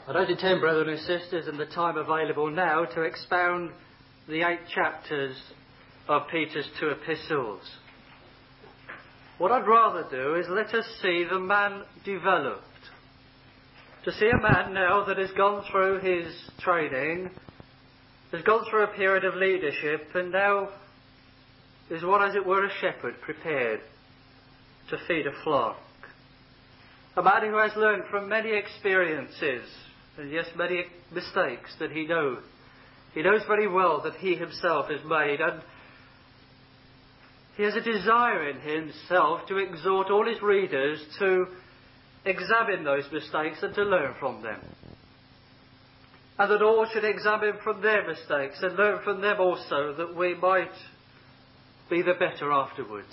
I don't intend, brothers and sisters, in the time available now to expound the 8 chapters of Peter's 2 epistles. What I'd rather do is let us see the man developed. To see a man now that has gone through his training, has gone through a period of leadership, and now is what, as it were, a shepherd prepared to feed a flock. A man who has learned from many experiences, and yes, many mistakes that he knows. He knows very well that he himself has made, and he has a desire in himself to exhort all his readers to examine those mistakes and to learn from them. And that all should examine from their mistakes and learn from them also, that we might be the better afterwards.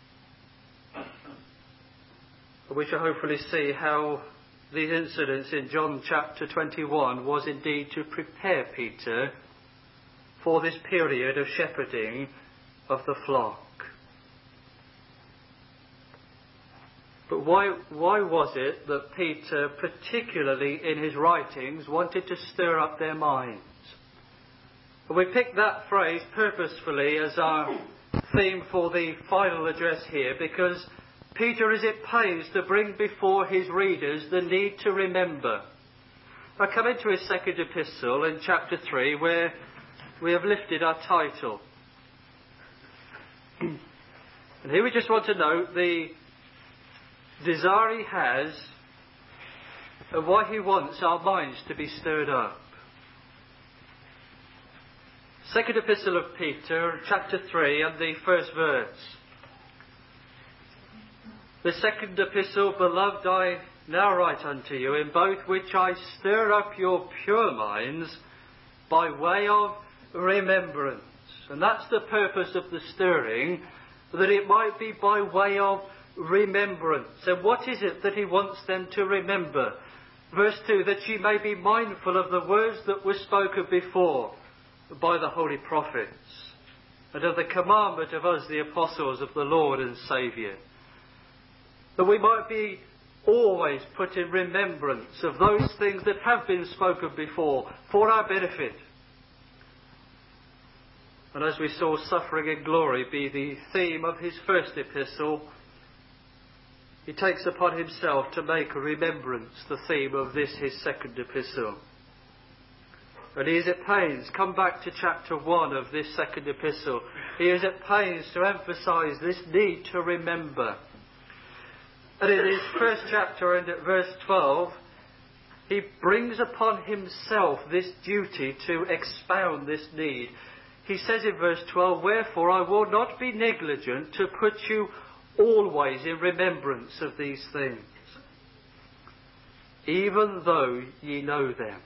We shall hopefully see how these incidents in John chapter 21 was indeed to prepare Peter for this period of shepherding of the flock. But why was it that Peter, particularly in his writings, wanted to stir up their minds? And we picked that phrase purposefully as our theme for the final address here, because Peter is at pains to bring before his readers the need to remember. I come into his second epistle in chapter 3, where we have lifted our title. And here we just want to note the desire he has and why he wants our minds to be stirred up. Second epistle of Peter, chapter 3 and the first verse. The second epistle, beloved, I now write unto you, in both which I stir up your pure minds by way of remembrance. And that's the purpose of the stirring, that it might be by way of remembrance. And what is it that he wants them to remember? Verse 2, that ye may be mindful of the words that were spoken before by the holy prophets, and of the commandment of us, the apostles of the Lord and Saviour. That we might be always put in remembrance of those things that have been spoken before for our benefit. And as we saw, suffering and glory be the theme of his first epistle, he takes upon himself to make remembrance the theme of this, his second epistle. And he is at pains, come back to chapter 1 of this second epistle, he is at pains to emphasise this need to remember. And in his first chapter and at verse 12, he brings upon himself this duty to expound this need. He says in verse 12, wherefore I will not be negligent to put you always in remembrance of these things, even though ye know them.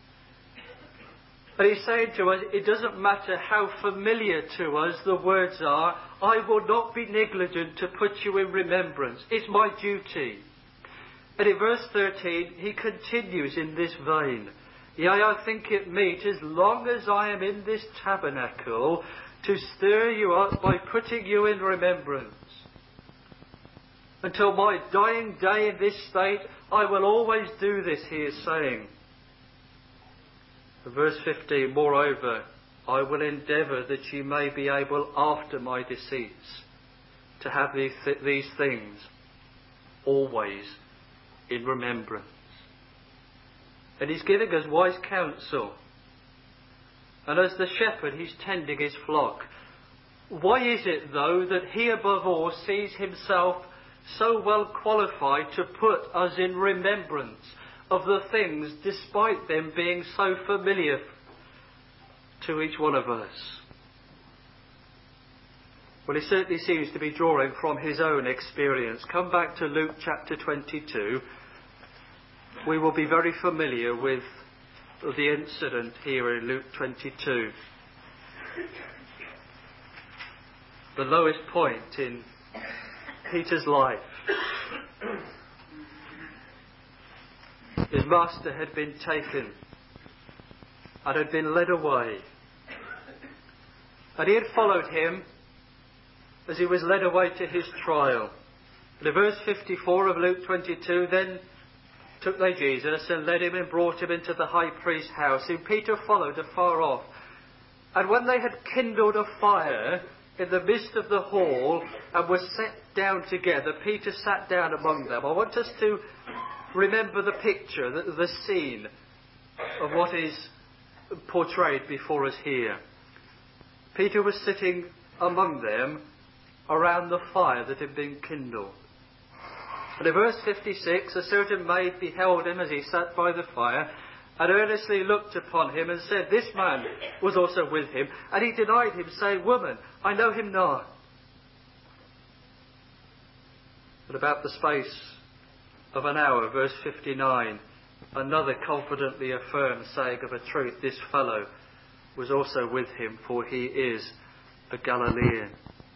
And he's saying to us, it doesn't matter how familiar to us the words are, I will not be negligent to put you in remembrance. It's my duty. And in verse 13, he continues in this vein. Yea, I think it meet, as long as I am in this tabernacle, to stir you up by putting you in remembrance. Until my dying day in this state, I will always do this, he is saying. Verse 15, moreover, I will endeavour that ye may be able after my decease to have these things always in remembrance. And he's giving us wise counsel. And as the shepherd, he's tending his flock. Why is it, though, that he above all sees himself so well qualified to put us in remembrance of the things, despite them being so familiar to each one of us? Well, he certainly seems to be drawing from his own experience. Come back to Luke chapter 22. We will be very familiar with the incident here in Luke 22. The lowest point in Peter's life. His master had been taken and had been led away. And he had followed him as he was led away to his trial. And in verse 54 of Luke 22, then took they Jesus and led him and brought him into the high priest's house, whom Peter followed afar off. And when they had kindled a fire in the midst of the hall and were set down together, Peter sat down among them. I want us to remember the picture, the scene of what is portrayed before us here. Peter was sitting among them around the fire that had been kindled. And in verse 56, a certain maid beheld him as he sat by the fire, and earnestly looked upon him, and said, This man was also with him. And he denied him, saying, Woman, I know him not. But about the space of an hour, verse 59, another confidently affirmed, saying, Of a truth, this fellow was also with him, for he is a Galilean.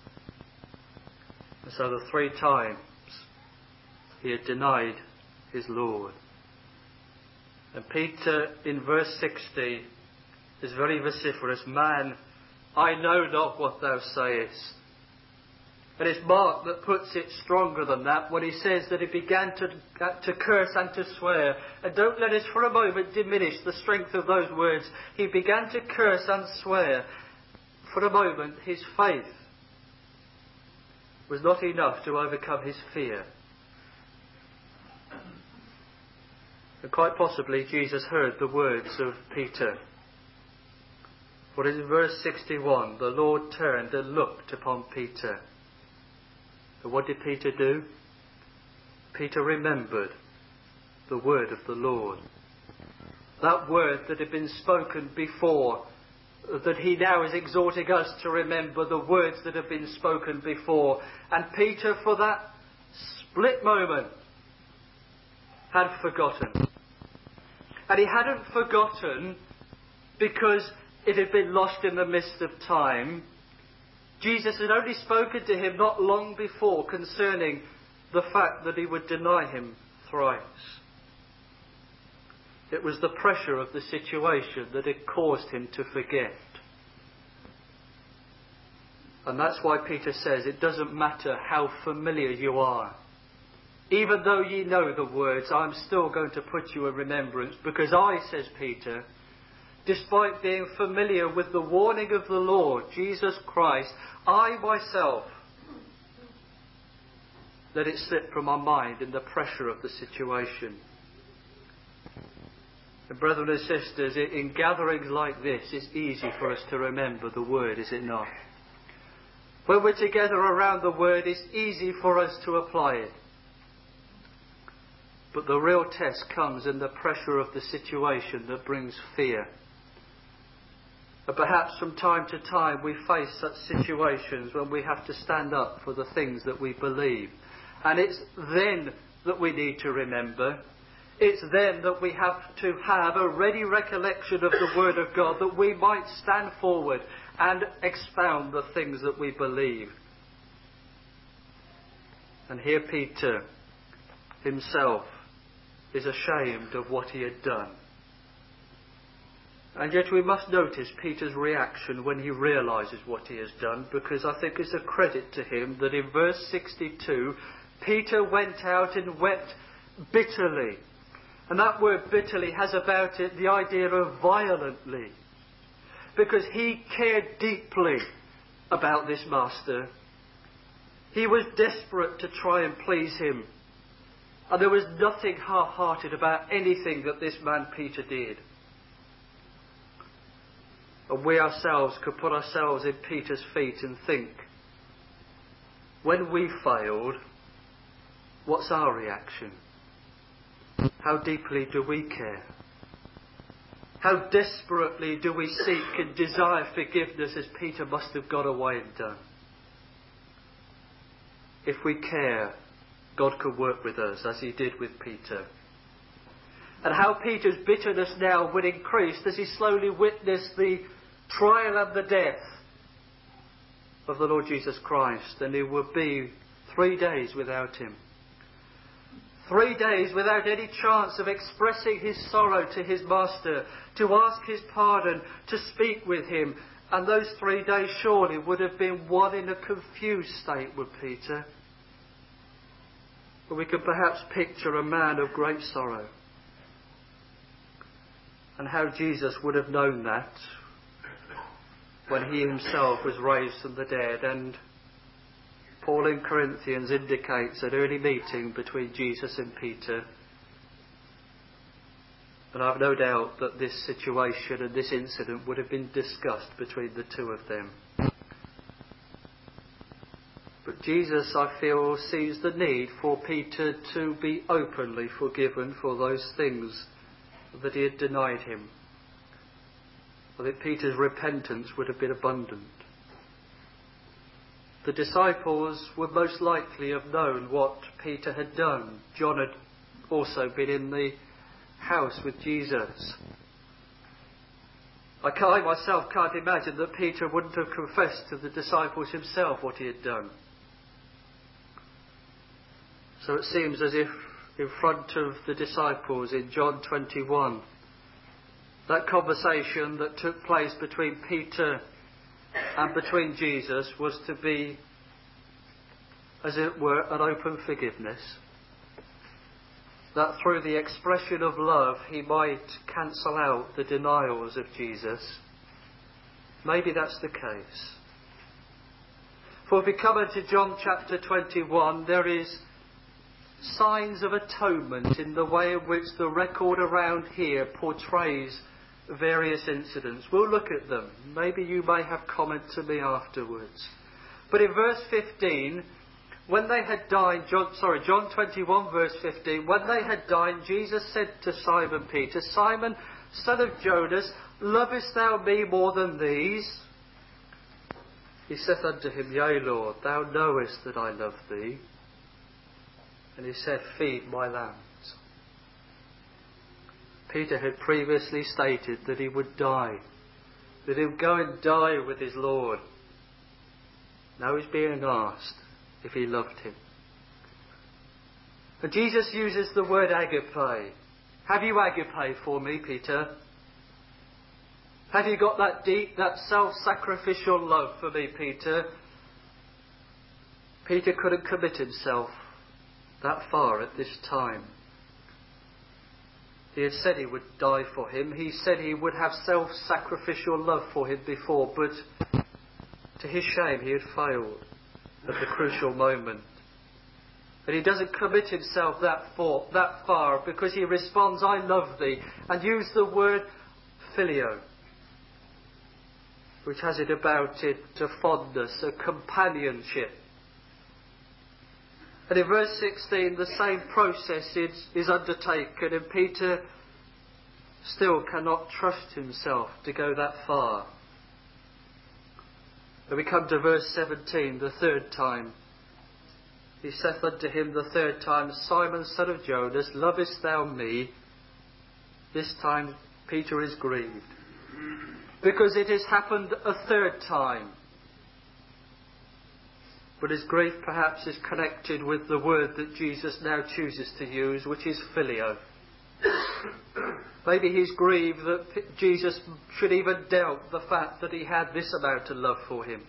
And so the 3 times he had denied his Lord. And Peter, in verse 60, is very vociferous. Man, I know not what thou sayest. And it's Mark that puts it stronger than that when he says that he began to curse and to swear. And don't let us for a moment diminish the strength of those words. He began to curse and swear. For a moment, his faith was not enough to overcome his fear. And quite possibly Jesus heard the words of Peter. For in verse 61, the Lord turned and looked upon Peter. And what did Peter do? Peter remembered the word of the Lord. That word that had been spoken before, that he now is exhorting us to remember the words that have been spoken before. And Peter, for that split moment, had forgotten. And he hadn't forgotten because it had been lost in the mist of time. Jesus had only spoken to him not long before concerning the fact that he would deny him thrice. It was the pressure of the situation that had caused him to forget. And that's why Peter says it doesn't matter how familiar you are. Even though ye know the words, I'm still going to put you in remembrance, because I, says Peter, despite being familiar with the warning of the Lord, Jesus Christ, I myself let it slip from my mind in the pressure of the situation. And brethren and sisters, in gatherings like this, it's easy for us to remember the word, is it not? When we're together around the word, it's easy for us to apply it. But the real test comes in the pressure of the situation that brings fear. And perhaps from time to time we face such situations when we have to stand up for the things that we believe. And it's then that we need to remember. It's then that we have to have a ready recollection of the Word of God, that we might stand forward and expound the things that we believe. And here Peter himself is ashamed of what he had done. And yet we must notice Peter's reaction when he realises what he has done, because I think it's a credit to him that in verse 62, Peter went out and wept bitterly. And that word bitterly has about it the idea of violently. Because he cared deeply about this master. He was desperate to try and please him. And there was nothing half-hearted about anything that this man Peter did. And we ourselves could put ourselves in Peter's feet and think, when we failed, what's our reaction? How deeply do we care? How desperately do we seek and desire forgiveness as Peter must have got away and done? If we care, God could work with us as he did with Peter. And how Peter's bitterness now would increase as he slowly witnessed the trial and the death of the Lord Jesus Christ. And he would be 3 days without him. 3 days without any chance of expressing his sorrow to his master, to ask his pardon, to speak with him. And those 3 days surely would have been one in a confused state with Peter. But we can perhaps picture a man of great sorrow, and how Jesus would have known that when he himself was raised from the dead. And Paul in Corinthians indicates an early meeting between Jesus and Peter. And I've no doubt that this situation and this incident would have been discussed between the two of them. But Jesus, I feel, sees the need for Peter to be openly forgiven for those things that he had denied him. I think Peter's repentance would have been abundant. The disciples would most likely have known what Peter had done. John had also been in the house with Jesus. I myself can't imagine that Peter wouldn't have confessed to the disciples himself what he had done. So it seems as if in front of the disciples in John 21, that conversation that took place between Peter and between Jesus was to be, as it were, an open forgiveness. That through the expression of love he might cancel out the denials of Jesus. Maybe that's the case. For if we come into John chapter 21, there is signs of atonement in the way in which the record around here portrays various incidents. We'll look at them. Maybe you may have comment to me afterwards. But in verse 15, when they had dined, John 21 verse 15, when they had dined, Jesus said to Simon Peter, Simon, son of Jonas, lovest thou me more than these? He saith unto him, Yea, Lord, thou knowest that I love thee. And he said, Feed my lambs. Peter had previously stated that he would die, that he would go and die with his Lord. Now he's being asked if he loved him. And Jesus uses the word agape. Have you agape for me, Peter? Have you got that deep, that self-sacrificial love for me, Peter? Peter couldn't commit himself that far at this time. He had said he would die for him. He said he would have self-sacrificial love for him before, but to his shame he had failed at the crucial moment. And he doesn't commit himself that far because he responds, I love thee, and use the word phileo, which has it about it a fondness, a companionship. And in verse 16, the same process is undertaken, and Peter still cannot trust himself to go that far. When we come to verse 17, the third time, he saith unto him the third time, Simon, son of Jonas, lovest thou me? This time Peter is grieved, because it has happened a third time. But his grief perhaps is connected with the word that Jesus now chooses to use, which is phileo. Maybe he's grieved that Jesus should even doubt the fact that he had this amount of love for him.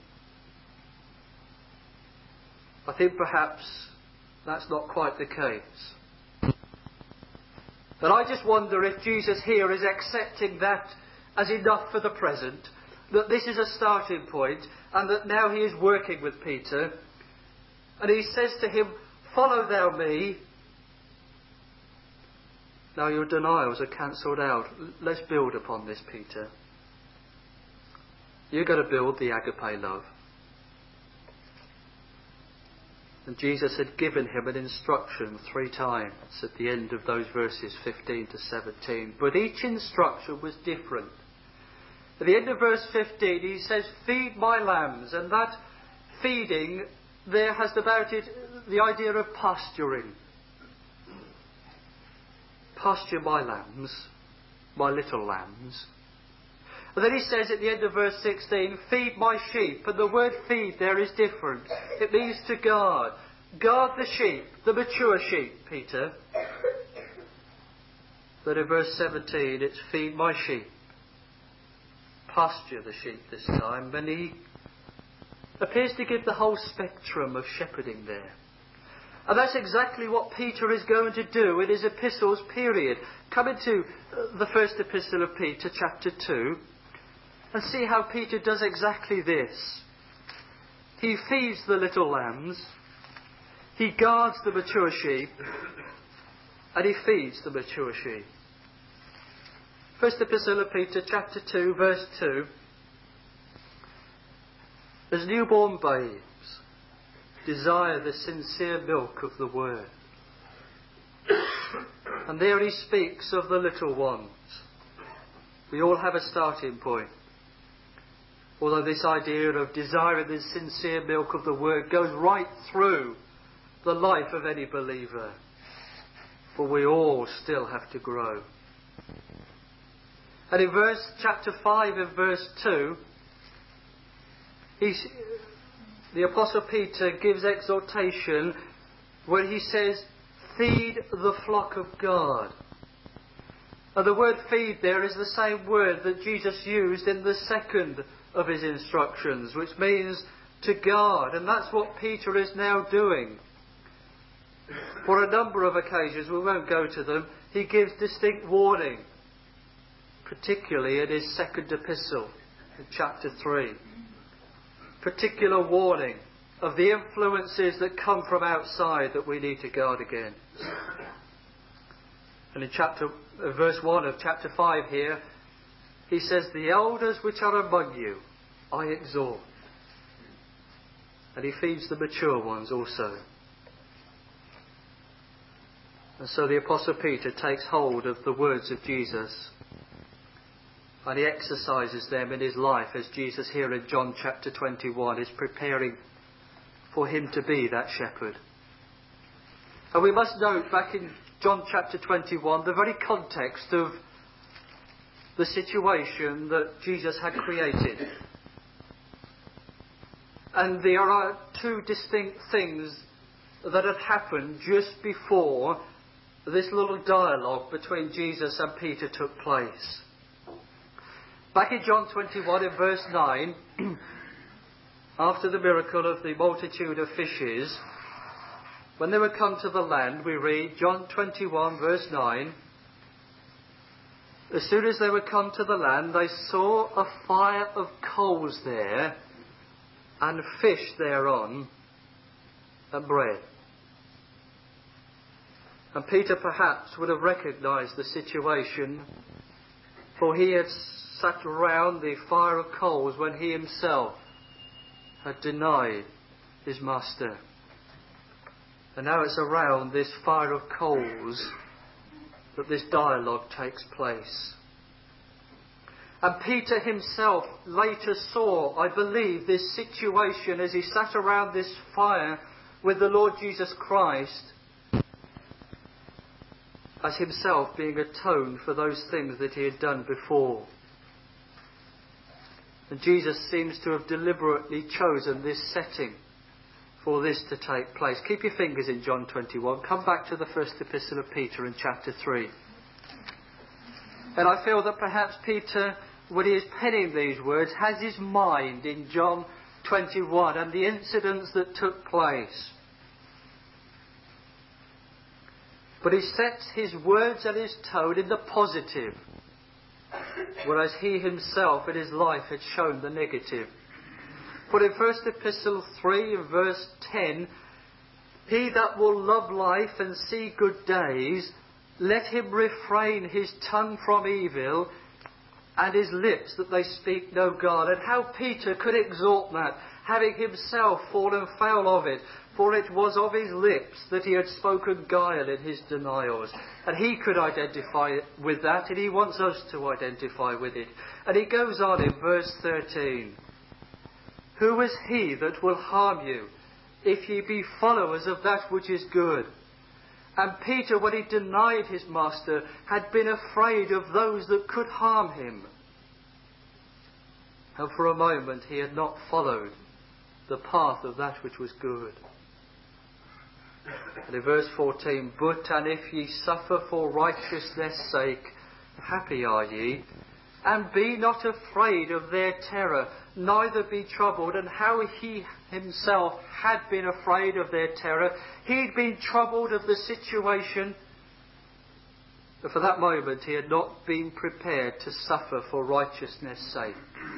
I think perhaps that's not quite the case. But I just wonder if Jesus here is accepting that as enough for the present, that this is a starting point, and that now he is working with Peter, and he says to him, follow thou me. Now your denials are cancelled out. Let's build upon this, Peter. You're going to build the agape love. And Jesus had given him an instruction 3 times at the end of those verses 15 to 17. But each instruction was different. At the end of verse 15 he says, feed my lambs. And that feeding there has about it the idea of pasturing. Pasture my lambs, my little lambs. And then he says at the end of verse 16, feed my sheep. And the word feed there is different. It means to guard. Guard the sheep, the mature sheep, Peter. But in verse 17 it's feed my sheep. Pasture the sheep this time. And he appears to give the whole spectrum of shepherding there. And that's exactly what Peter is going to do in his epistles period. Come into the first epistle of Peter, chapter 2, and see how Peter does exactly this. He feeds the little lambs, he guards the mature sheep, and he feeds the mature sheep. First epistle of Peter, chapter 2, verse 2. As newborn babes, desire the sincere milk of the word. And there he speaks of the little ones. We all have a starting point. Although this idea of desiring the sincere milk of the word goes right through the life of any believer. For we all still have to grow. And in chapter 5 and verse 2, the Apostle Peter gives exhortation when he says, feed the flock of God. And the word feed there is the same word that Jesus used in the second of his instructions, which means to guard. And that's what Peter is now doing. For a number of occasions, we won't go to them, he gives distinct warning, particularly in his second epistle, in chapter 3. Particular warning of the influences that come from outside that we need to guard against. And in verse 1 of chapter 5 here, he says, the elders which are among you, I exhort. And he feeds the mature ones also. And so the Apostle Peter takes hold of the words of Jesus and he exercises them in his life as Jesus here in John chapter 21 is preparing for him to be that shepherd. And we must note back in John chapter 21 the very context of the situation that Jesus had created. And there are two distinct things that had happened just before this little dialogue between Jesus and Peter took place. Back in John 21 in verse 9, after the miracle of the multitude of fishes, when they were come to the land, we read, John 21 verse 9, as soon as they were come to the land, they saw a fire of coals there, and fish thereon, and bread. And Peter perhaps would have recognised the situation, for he had sat around the fire of coals when he himself had denied his master. And now it's around this fire of coals that this dialogue takes place. And Peter himself later saw, I believe, this situation as he sat around this fire with the Lord Jesus Christ, as himself being atoned for those things that he had done before. And Jesus seems to have deliberately chosen this setting for this to take place. Keep your fingers in John 21. Come back to the first epistle of Peter in chapter 3. And I feel that perhaps Peter, when he is penning these words, has his mind in John 21 and the incidents that took place. But he sets his words and his tone in the positive, whereas he himself in his life had shown the negative. For in 1 Epistle 3 and verse 10, he that will love life and see good days, let him refrain his tongue from evil and his lips that they speak no guile. And how Peter could exhort that, having himself fallen foul of it, for it was of his lips that he had spoken guile in his denials. And he could identify with that, and he wants us to identify with it. And he goes on in verse 13. Who is he that will harm you, if ye be followers of that which is good? And Peter, when he denied his master, had been afraid of those that could harm him. And for a moment he had not followed the path of that which was good. And in verse 14, but and if ye suffer for righteousness' sake, happy are ye, and be not afraid of their terror, neither be troubled, and how he himself had been afraid of their terror. He'd been troubled of the situation, but for that moment he had not been prepared to suffer for righteousness' sake.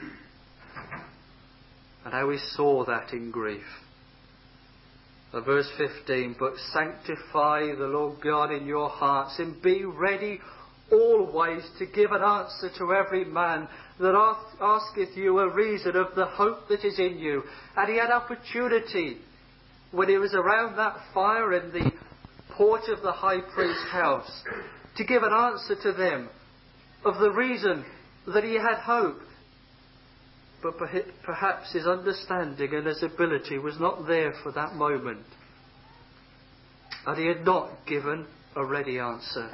And how he saw that in grief. Verse 15, but sanctify the Lord God in your hearts, and be ready always to give an answer to every man that asketh you a reason of the hope that is in you. And he had opportunity when he was around that fire in the porch of the high priest's house to give an answer to them of the reason that he had hope. But perhaps his understanding and his ability was not there for that moment. And he had not given a ready answer.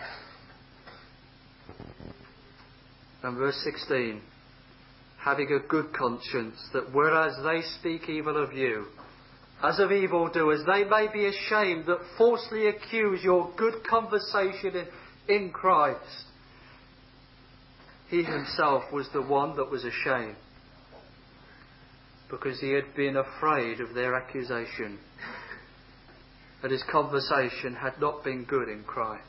And verse 16, having a good conscience, that whereas they speak evil of you, as of evildoers, they may be ashamed that falsely accuse your good conversation in Christ. He himself was the one that was ashamed, because he had been afraid of their accusation, and his conversation had not been good in Christ.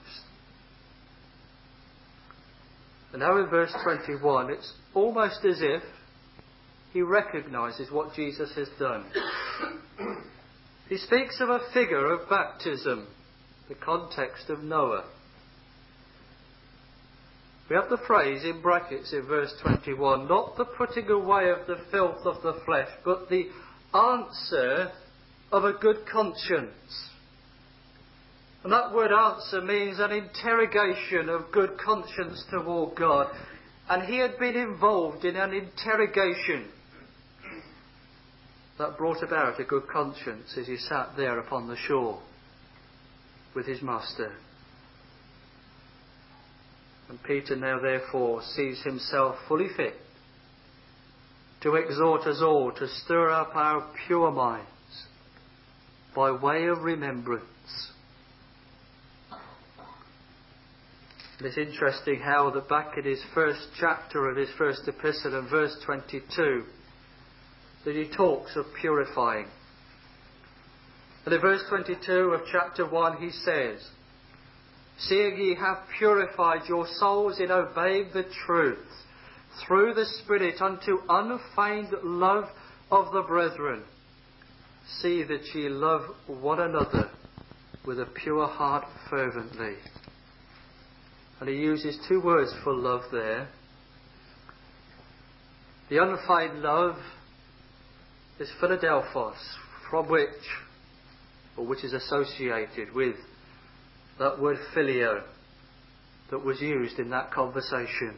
And now in verse 21, it's almost as if he recognises what Jesus has done. He speaks of a figure of baptism, the context of Noah. We have the phrase in brackets in verse 21, not the putting away of the filth of the flesh, but the answer of a good conscience. And that word answer means an interrogation of good conscience toward God. And he had been involved in an interrogation that brought about a good conscience as he sat there upon the shore with his master. And Peter now therefore sees himself fully fit to exhort us all to stir up our pure minds by way of remembrance. And it's interesting how that back in his first chapter of his first epistle in verse 22 that he talks of purifying. And in verse 22 of chapter 1 he says, seeing ye have purified your souls in obeying the truth through the Spirit unto unfeigned love of the brethren, see that ye love one another with a pure heart fervently. And he uses two words for love there. The unfeigned love is Philadelphos, from which is associated with that word filio that was used in that conversation.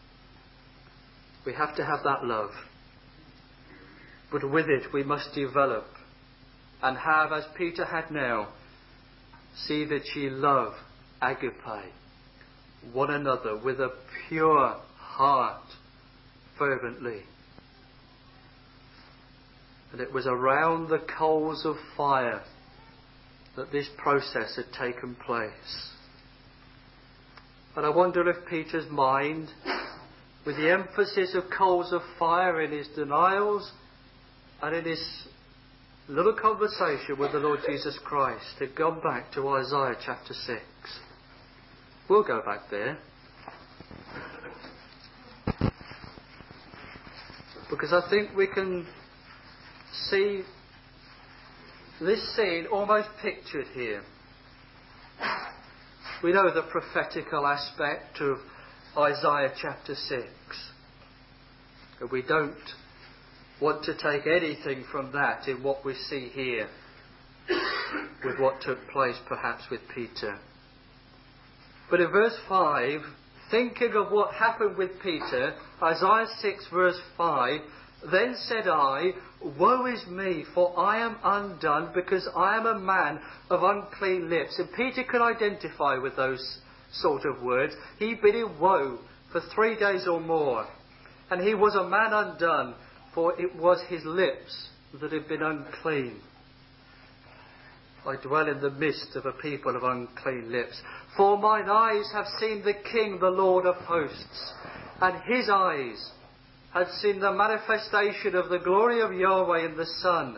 We have to have that love. But with it we must develop and have, as Peter had now, see that ye love agape, one another with a pure heart fervently. And it was around the coals of fire that this process had taken place. But I wonder if Peter's mind, with the emphasis of coals of fire in his denials and in his little conversation with the Lord Jesus Christ, had gone back to Isaiah chapter 6. We'll go back there. Because I think we can see this scene almost pictured here. We know the prophetical aspect of Isaiah chapter 6. And we don't want to take anything from that in what we see here with what took place perhaps with Peter. But in verse 5, thinking of what happened with Peter, Isaiah 6 verse 5, then said I, woe is me, for I am undone, because I am a man of unclean lips. And Peter could identify with those sort of words. He'd been in woe for 3 days or more. And he was a man undone, for it was his lips that had been unclean. I dwell in the midst of a people of unclean lips. For mine eyes have seen the King, the Lord of hosts. And his eyes had seen the manifestation of the glory of Yahweh in the Son,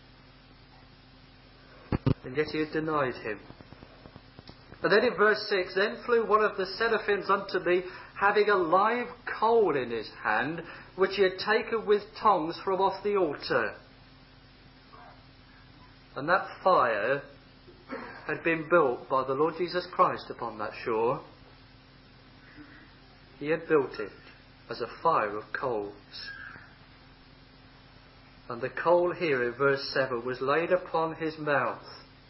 and yet he had denied him. And then in verse 6, then flew one of the seraphims unto me, having a live coal in his hand, which he had taken with tongs from off the altar. And that fire had been built by the Lord Jesus Christ upon that shore. He had built it as a fire of coals. And the coal here in verse 7 was laid upon his mouth.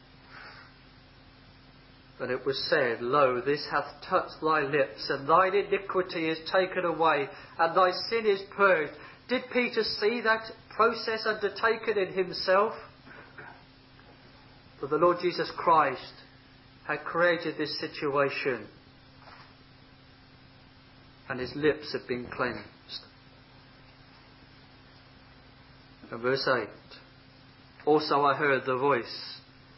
And it was said, Lo, this hath touched thy lips, and thine iniquity is taken away, and thy sin is purged. Did Peter see that process undertaken in himself? But the Lord Jesus Christ had created this situation, and his lips had been cleansed. And verse 8, also I heard the voice,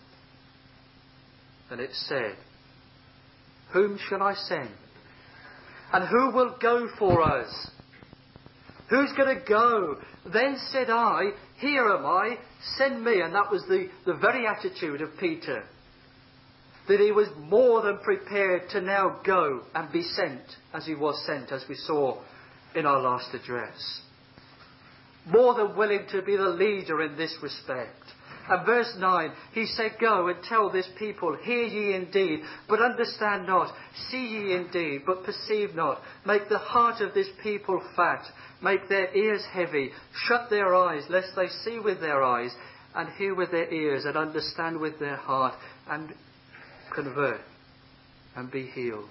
and it said, Whom shall I send? And who will go for us? Who's going to go? Then said I, Here am I, send me. And that was the very attitude of Peter. That he was more than prepared to now go and be sent, as he was sent, as we saw in our last address. More than willing to be the leader in this respect. And verse 9, he said, Go and tell this people, hear ye indeed, but understand not. See ye indeed, but perceive not. Make the heart of this people fat. Make their ears heavy. Shut their eyes, lest they see with their eyes, and hear with their ears, and understand with their heart, and convert, and be healed.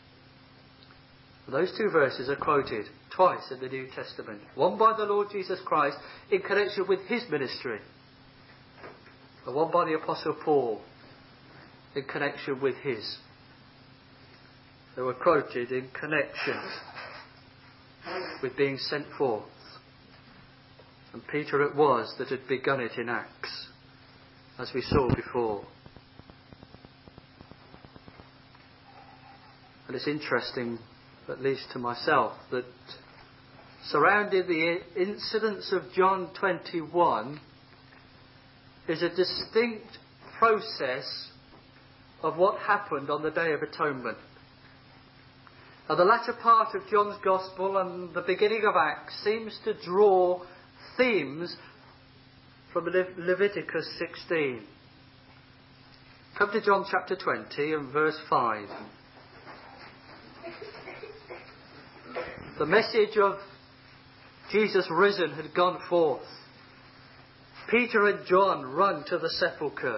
Those two verses are quoted twice in the New Testament. One by the Lord Jesus Christ in connection with his ministry. The one by the Apostle Paul in connection with his. They were quoted in connection with being sent forth. And Peter it was that had begun it in Acts, as we saw before. And it's interesting, at least to myself, that surrounding the incidents of John 21 is a distinct process of what happened on the Day of Atonement. Now, the latter part of John's Gospel and the beginning of Acts seems to draw themes from Leviticus 16. Come to John chapter 20 and verse 5. The message of Jesus risen had gone forth. Peter and John run to the sepulchre.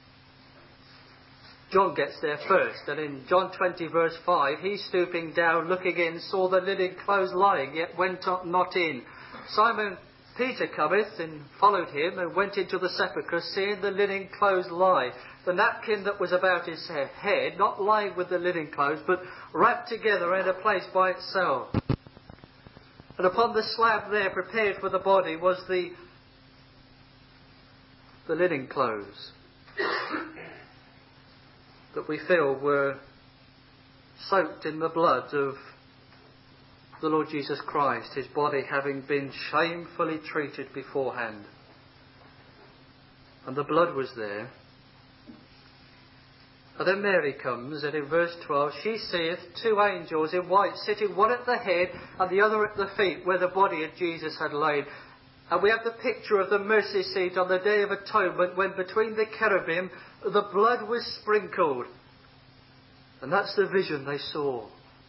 John gets there first, and in John 20 verse 5, he stooping down, looking in, saw the linen clothes lying, yet went not in. Simon Peter cometh and followed him, and went into the sepulchre, seeing the linen clothes lie, the napkin that was about his head, not lying with the linen clothes, but wrapped together in a place by itself. And upon the slab there prepared for the body was the linen clothes that we feel were soaked in the blood of the Lord Jesus Christ, his body having been shamefully treated beforehand. And the blood was there. And then Mary comes, and in verse 12, she seeth two angels in white sitting, one at the head and the other at the feet, where the body of Jesus had lain. And we have the picture of the mercy seat on the Day of Atonement, when between the cherubim the blood was sprinkled. And that's the vision they saw.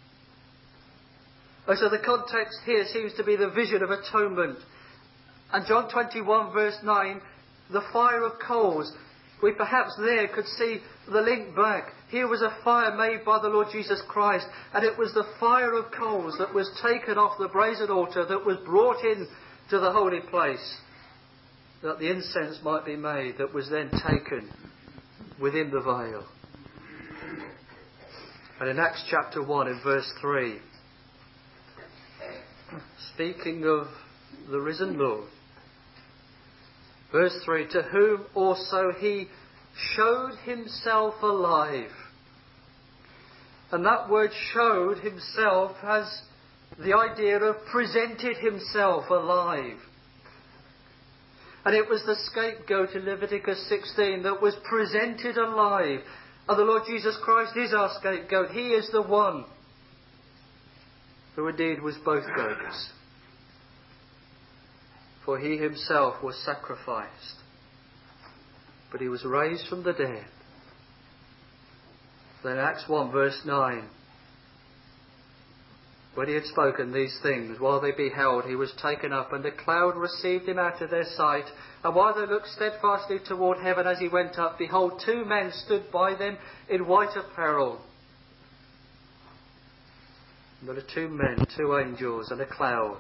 And so the context here seems to be the vision of atonement. And John 21 verse 9, the fire of coals. We perhaps there could see the link back. Here was a fire made by the Lord Jesus Christ, and it was the fire of coals that was taken off the brazen altar, that was brought in to the holy place, that the incense might be made, that was then taken within the veil. And in Acts chapter 1 in verse 3, speaking of the risen Lord, verse 3, to whom also he showed himself alive. And that word showed himself has The idea of presented himself alive. And it was the scapegoat in Leviticus 16 that was presented alive. And the Lord Jesus Christ is our scapegoat. He is the one who indeed was both goats. For he himself was sacrificed, but he was raised from the dead. Then Acts 1 verse 9. When he had spoken these things, while they beheld, he was taken up, and a cloud received him out of their sight. And while they looked steadfastly toward heaven as he went up, behold, 2 men stood by them in white apparel. And there are 2 men, 2 angels, and a cloud.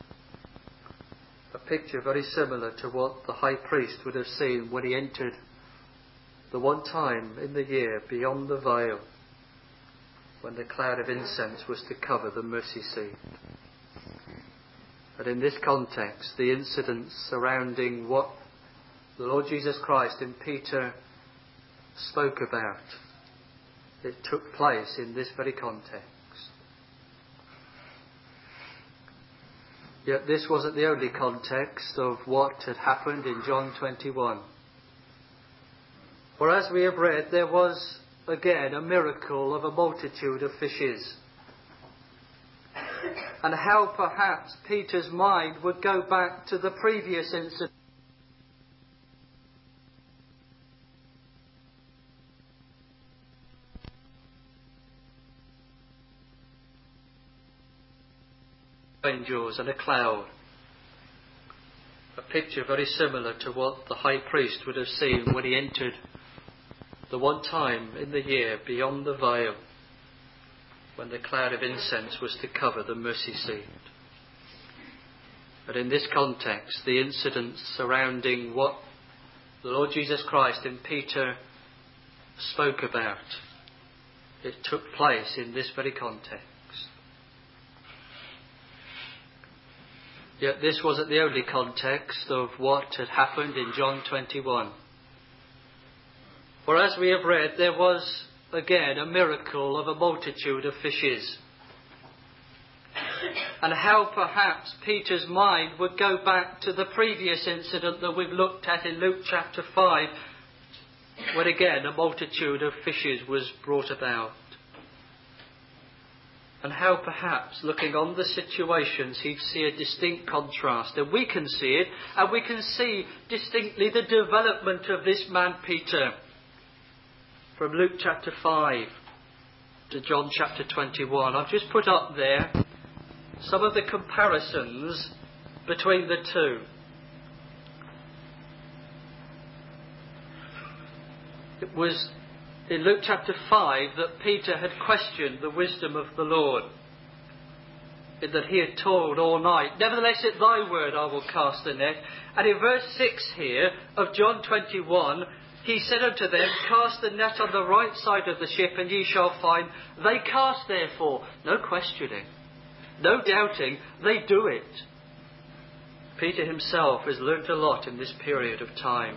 A picture very similar to what the high priest would have seen when he entered the one time in the year beyond the veil, when the cloud of incense was to cover the mercy seat. And in this context, the incidents surrounding what the Lord Jesus Christ and Peter spoke about, it took place in this very context. Yet this wasn't the only context of what had happened in John 21. For as we have read, there was again a miracle of a multitude of fishes. And how perhaps Peter's mind would go back to the previous incident. Angels and a cloud. A picture very similar to what the high priest would have seen when he entered the one time in the year beyond the veil, when the cloud of incense was to cover the mercy seat. But in this context, the incidents surrounding what the Lord Jesus Christ and Peter spoke about, it took place in this very context. Yet this wasn't the only context of what had happened in John 21. For as we have read, there was again a miracle of a multitude of fishes. And how perhaps Peter's mind would go back to the previous incident that we've looked at in Luke chapter 5, when again a multitude of fishes was brought about. And how perhaps, looking on the situations, he'd see a distinct contrast. And we can see it, and we can see distinctly the development of this man Peter. From Luke chapter 5 to John chapter 21. I've just put up there some of the comparisons between the two. It was in Luke chapter 5 that Peter had questioned the wisdom of the Lord, in that he had toiled all night. Nevertheless, at thy word I will cast the net. And in verse 6 here of John 21, he said unto them, cast the net on the right side of the ship, and ye shall find. They cast therefore. No questioning, no doubting, they do it. Peter himself has learnt a lot in this period of time.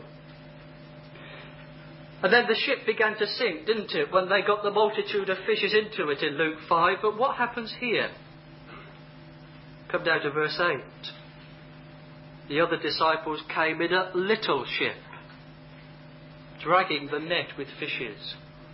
And then the ship began to sink, didn't it, when they got the multitude of fishes into it in Luke 5. But what happens here? Come down to verse 8. The other disciples came in a little ship, dragging the net with fishes.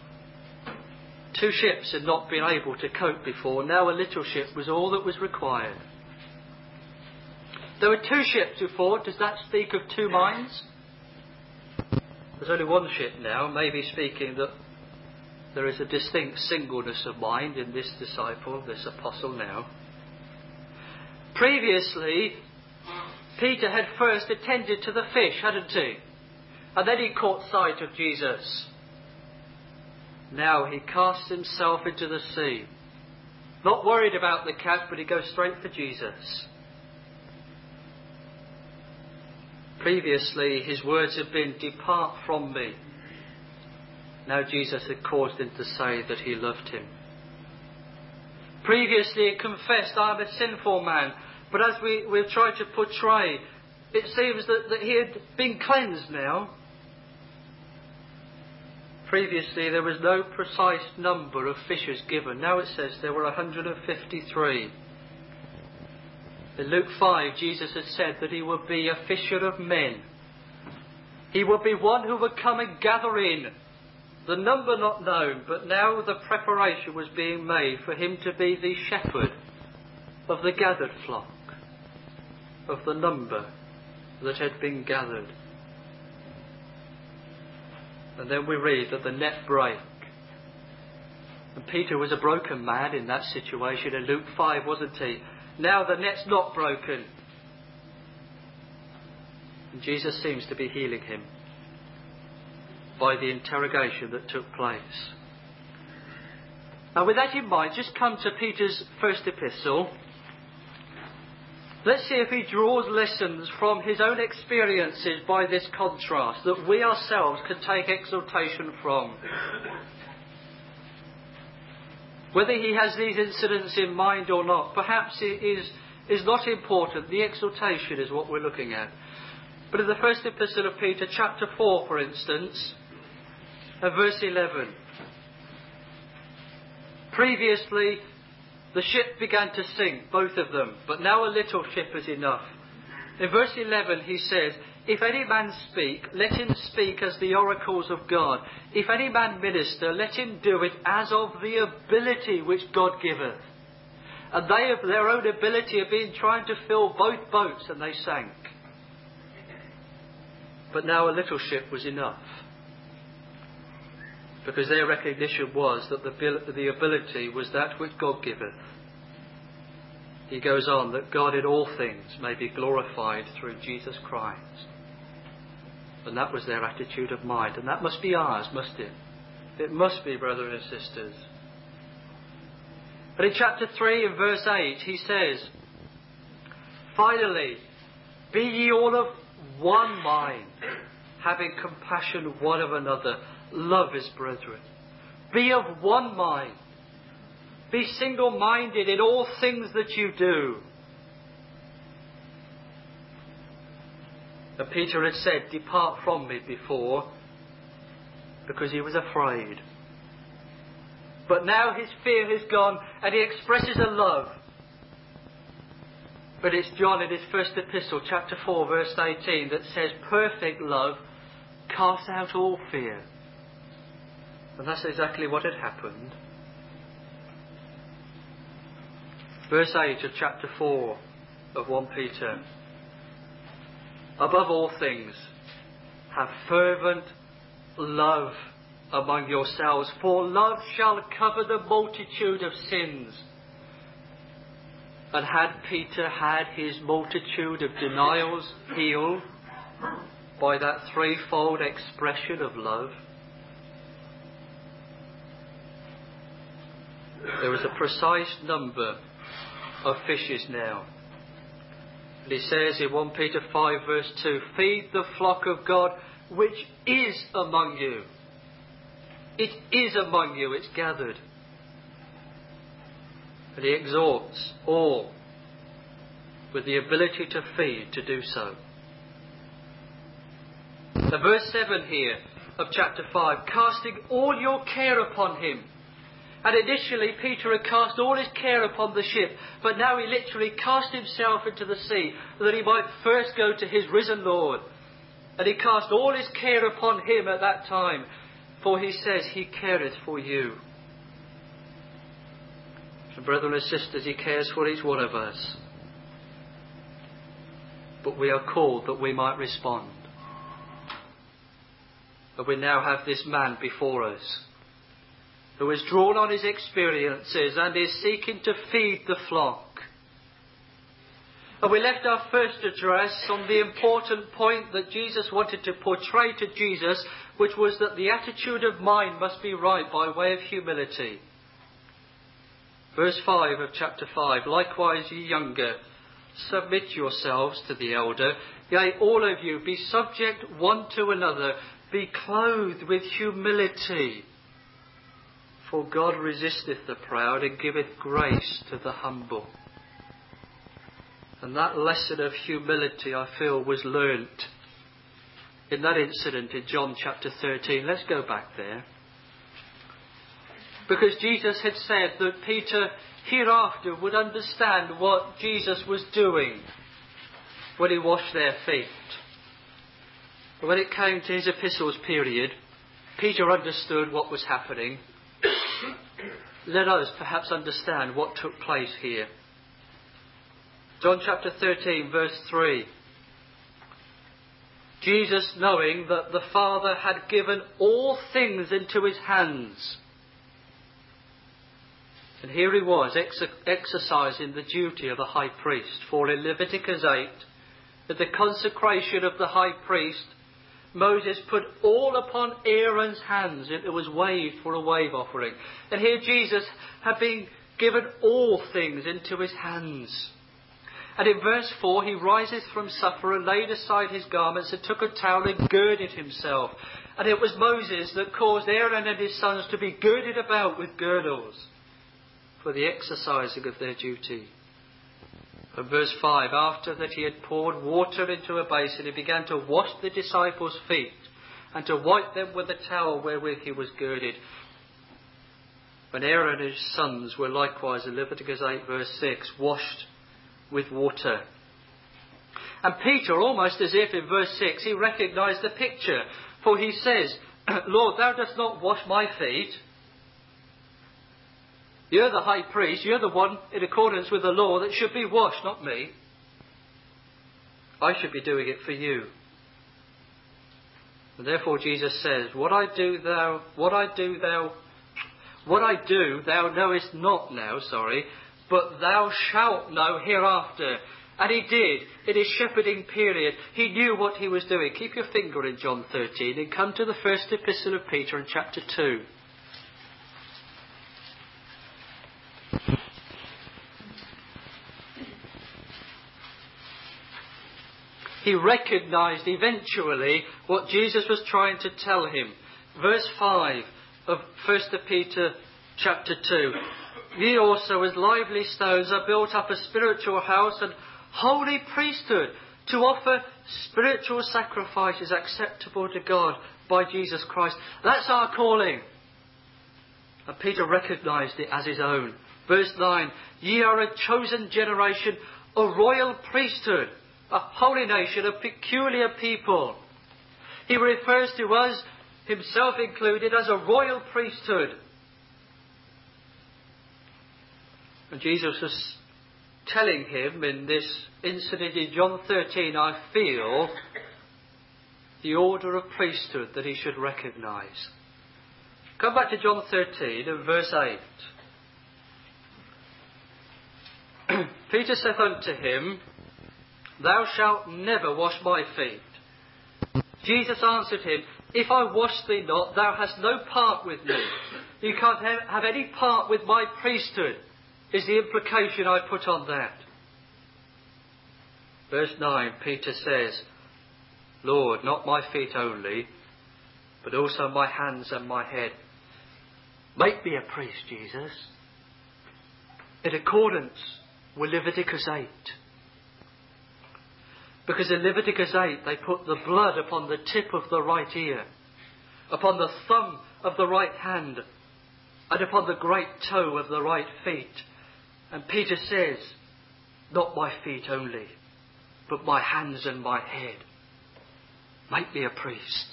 2 ships had not been able to cope before. Now a little ship was all that was required. There were 2 ships before. Does that speak of 2 minds? There's only one ship now, maybe speaking that there is a distinct singleness of mind in this disciple, this apostle now. Previously, Peter had first attended to the fish, hadn't he? And then he caught sight of Jesus. Now he casts himself into the sea. Not worried about the catch, but he goes straight for Jesus. Previously, his words had been, depart from me. Now Jesus had caused him to say that he loved him. Previously, he confessed, I am a sinful man. But as we've tried to portray, it seems that he had been cleansed now. Previously, there was no precise number of fishes given. Now it says there were 153. In Luke 5, Jesus had said that he would be a fisher of men. He would be one who would come and gather in, the number not known, but now the preparation was being made for him to be the shepherd of the gathered flock, of the number that had been gathered. And then we read that the net break. And Peter was a broken man in that situation in Luke 5, wasn't he? Now the net's not broken. And Jesus seems to be healing him by the interrogation that took place. Now with that in mind, just come to Peter's first epistle. Let's see if he draws lessons from his own experiences by this contrast that we ourselves can take exhortation from. Whether he has these incidents in mind or not, perhaps it is not important. The exhortation is what we're looking at. But in the first epistle of Peter, chapter 4, for instance, and verse 11. Previously, the ship began to sink, both of them, but now a little ship is enough. In verse 11 he says, if any man speak, let him speak as the oracles of God. If any man minister, let him do it as of the ability which God giveth. And they of their own ability have been trying to fill both boats, and they sank. But now a little ship was enough. Because their recognition was that the ability was that which God giveth. He goes on, that God in all things may be glorified through Jesus Christ. And that was their attitude of mind. And that must be ours, must it? It must be, brothers and sisters. But in chapter 3 and verse 8 he says, finally, be ye all of one mind, having compassion one of another. Love as brethren. Be of one mind. Be single-minded in all things that you do. And Peter had said, depart from me before, because he was afraid. But now his fear has gone and he expresses a love. But it's John in his first epistle, chapter 4, verse 18, that says, perfect love casts out all fear. And that's exactly what had happened. Verse 8 of chapter 4 of 1 Peter. Above all things, have fervent love among yourselves, for love shall cover the multitude of sins. And had Peter had his multitude of denials healed by that threefold expression of love? There was a precise number of fishes now. And he says in 1 Peter 5 verse 2, feed the flock of God which is among you. It is among you, it's gathered. And he exhorts all with the ability to feed to do so. And verse 7 here of chapter 5, casting all your care upon him. And initially Peter had cast all his care upon the ship, but now he literally cast himself into the sea that he might first go to his risen Lord. And he cast all his care upon him at that time, for he says he careth for you. So brethren and sisters, he cares for each one of us. But we are called that we might respond. And we now have this man before us, who is drawn on his experiences and is seeking to feed the flock. And we left our first address on the important point that Jesus wanted to portray to Jesus, which was that the attitude of mind must be right by way of humility. Verse 5 of chapter 5, likewise ye younger, submit yourselves to the elder. Yea, all of you, be subject one to another, be clothed with humility. For God resisteth the proud and giveth grace to the humble. And that lesson of humility, I feel, was learnt in that incident in John chapter 13. Let's go back there. Because Jesus had said that Peter hereafter would understand what Jesus was doing when he washed their feet. But when it came to his epistles period, Peter understood what was happening. Let us perhaps understand what took place here. John chapter 13 verse 3. Jesus, knowing that the Father had given all things into his hands. And here he was exercising the duty of a high priest. For in Leviticus 8, at the consecration of the high priest, Moses put all upon Aaron's hands. It was waved for a wave offering. And here Jesus had been given all things into his hands. And in verse 4, he rises from supper and laid aside his garments and took a towel and girded himself. And it was Moses that caused Aaron and his sons to be girded about with girdles for the exercising of their duty. And verse 5, after that he had poured water into a basin, he began to wash the disciples' feet and to wipe them with the towel wherewith he was girded. When Aaron and his sons were likewise, in Leviticus 8 verse 6, washed with water. And Peter, almost as if in verse 6, he recognised the picture. For he says, Lord, thou dost not wash my feet. You're the high priest. You're the one in accordance with the law that should be washed, not me. I should be doing it for you. And therefore Jesus says, What I do thou knowest not now, but thou shalt know hereafter. And he did. In his shepherding period, he knew what he was doing. Keep your finger in John 13 and come to the first epistle of Peter in chapter 2. He recognised eventually what Jesus was trying to tell him. Verse 5 of 1 Peter chapter 2. Ye also as lively stones are built up a spiritual house and holy priesthood to offer spiritual sacrifices acceptable to God by Jesus Christ. That's our calling. And Peter recognised it as his own. Verse 9. Ye are a chosen generation, a royal priesthood, a holy nation, a peculiar people. He refers to us, himself included, as a royal priesthood. And Jesus was telling him in this incident in John 13, I feel the order of priesthood that he should recognise. Come back to John 13 and verse 8. Peter saith unto him, Thou shalt never wash my feet. Jesus answered him, If I wash thee not, thou hast no part with me. You can't have any part with my priesthood, is the implication I put on that. Verse 9, Peter says, Lord, not my feet only, but also my hands and my head. Make me a priest, Jesus, in accordance with Leviticus 8. Because in Leviticus 8 they put the blood upon the tip of the right ear, upon the thumb of the right hand, and upon the great toe of the right feet. And Peter says, not my feet only, but my hands and my head. Make me a priest.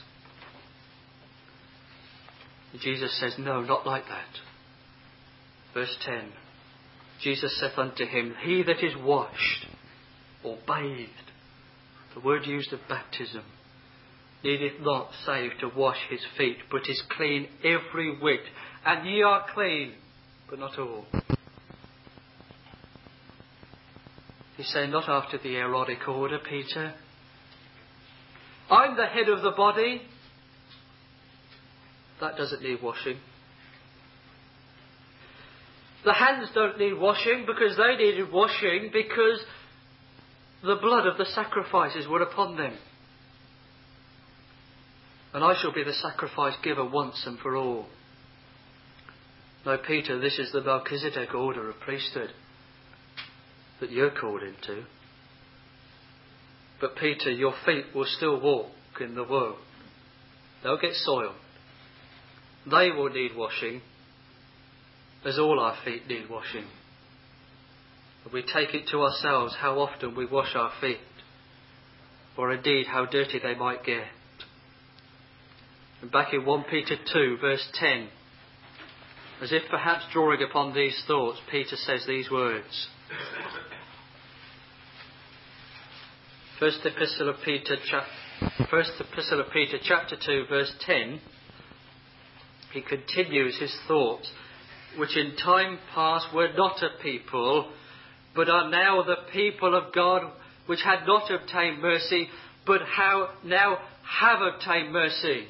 And Jesus says, no, not like that. Verse 10. Jesus saith unto him, He that is washed or bathed, the word used of baptism, needeth not save to wash his feet, but is clean every whit. And ye are clean, but not all. He's saying, not after the Aaronic order, Peter. I'm the head of the body. That doesn't need washing. The hands don't need washing because they needed washing because the blood of the sacrifices were upon them. And I shall be the sacrifice giver once and for all. No, Peter, this is the Melchizedek order of priesthood that you're called into. But Peter, your feet will still walk in the world. They'll get soiled. They will need washing. as all our feet need washing. But we take it to ourselves how often we wash our feet, or indeed how dirty they might get. And back in 1 Peter 2 verse 10, as if perhaps drawing upon these thoughts, Peter says these words. First Epistle of Peter chapter 2 verse 10, he continues his thoughts, which in time past were not a people, but are now the people of God, which had not obtained mercy, but now have obtained mercy.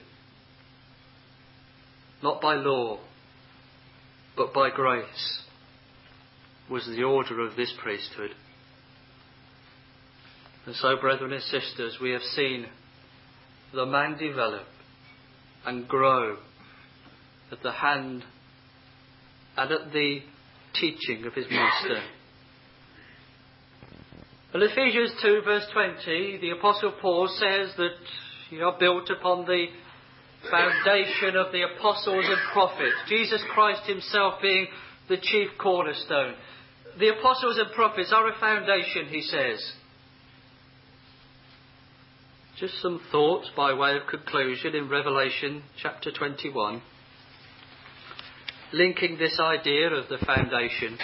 Not by law, but by grace, was the order of this priesthood. And so, brethren and sisters, we have seen the man develop and grow at the hand and at the teaching of his master. In Ephesians 2 verse 20, the Apostle Paul says that you are built upon the foundation of the apostles and prophets, Jesus Christ himself being the chief cornerstone. The apostles and prophets are a foundation, he says. Just some thoughts by way of conclusion in Revelation chapter 21, linking this idea of the foundation.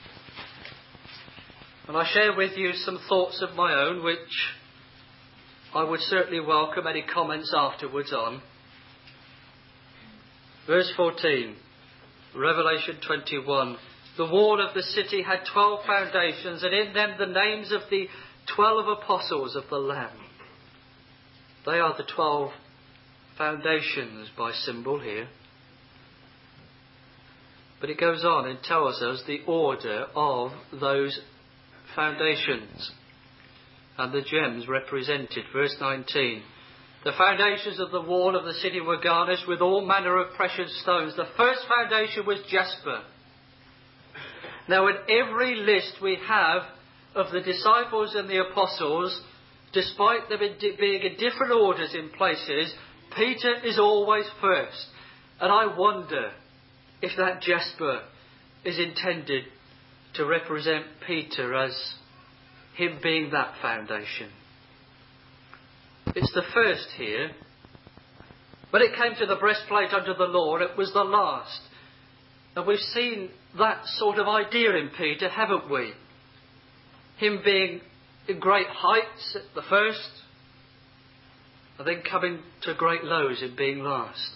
And I share with you some thoughts of my own, which I would certainly welcome any comments afterwards on. Verse 14, Revelation 21. The wall of the city had 12 foundations, and in them the names of the 12 apostles of the Lamb. They are the 12 foundations by symbol here. But it goes on and tells us the order of those foundations and the gems represented. Verse 19. The foundations of the wall of the city were garnished with all manner of precious stones. The first foundation was jasper. Now in every list we have of the disciples and the apostles, despite them being in different orders in places, Peter is always first. And I wonder if that jasper is intended to represent Peter as him being that foundation. It's the first here. When it came to the breastplate under the law, it was the last. And we've seen that sort of idea in Peter, haven't we? Him being in great heights at the first, and then coming to great lows in being last.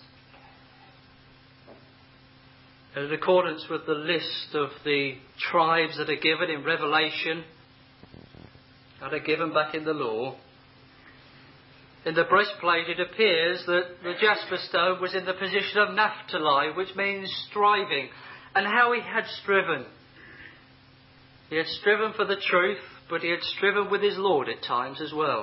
And in accordance with the list of the tribes that are given in Revelation, and are given back in the law, in the breastplate it appears that the jasper stone was in the position of Naphtali, which means striving, and how he had striven. He had striven for the truth, but he had striven with his Lord at times as well.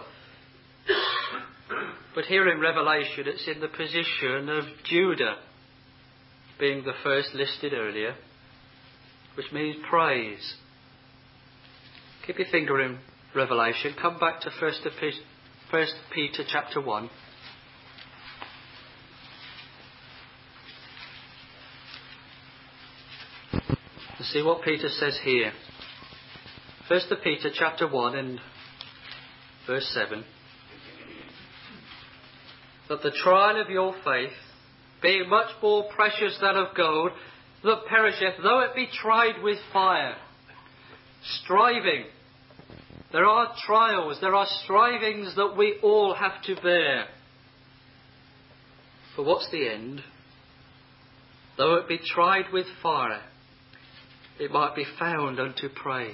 But here in Revelation it's in the position of Judah, being the first listed earlier, which means praise. Keep your finger in Revelation. Come back to 1 Peter chapter 1. And see what Peter says here. 1 Peter chapter 1 and verse 7. That the trial of your faith, being much more precious than of gold, that perisheth, though it be tried with fire. Striving. There are trials, there are strivings that we all have to bear. For what's the end? Though it be tried with fire, it might be found unto praise.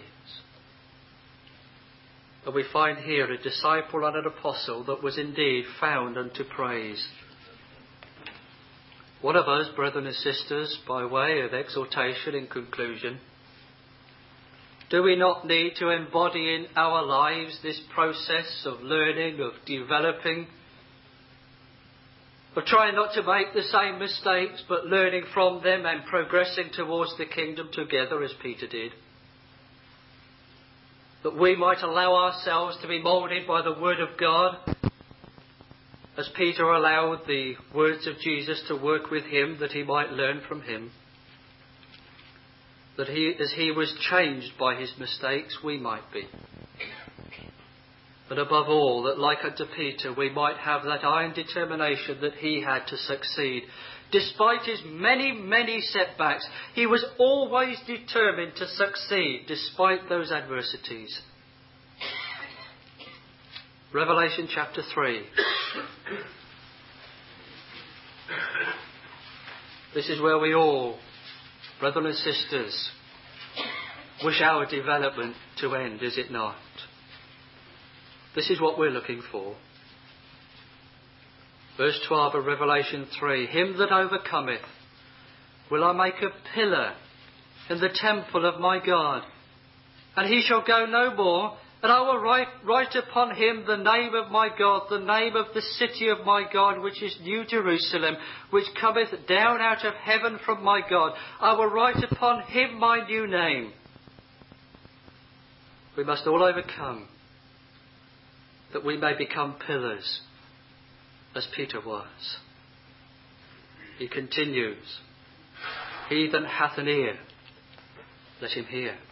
And we find here a disciple and an apostle that was indeed found unto praise. What of us, brethren and sisters, by way of exhortation in conclusion? Do we not need to embody in our lives this process of learning, of developing, of trying not to make the same mistakes, but learning from them and progressing towards the kingdom together as Peter did? That we might allow ourselves to be moulded by the Word of God, as Peter allowed the words of Jesus to work with him, that he might learn from him. that as he was changed by his mistakes, we might be. But above all, that like unto Peter, we might have that iron determination that he had to succeed. Despite his many, many setbacks, he was always determined to succeed despite those adversities. Revelation chapter 3. This is where we all, brothers and sisters, wish our development to end, is it not? This is what we're looking for. Verse 12 of Revelation 3. Him that overcometh will I make a pillar in the temple of my God, and he shall go no more, and I will write upon him the name of my God, the name of the city of my God, which is New Jerusalem, which cometh down out of heaven from my God. I will write upon him my new name. We must all overcome, that we may become pillars, as Peter was. He continues, he that hath an ear, let him hear.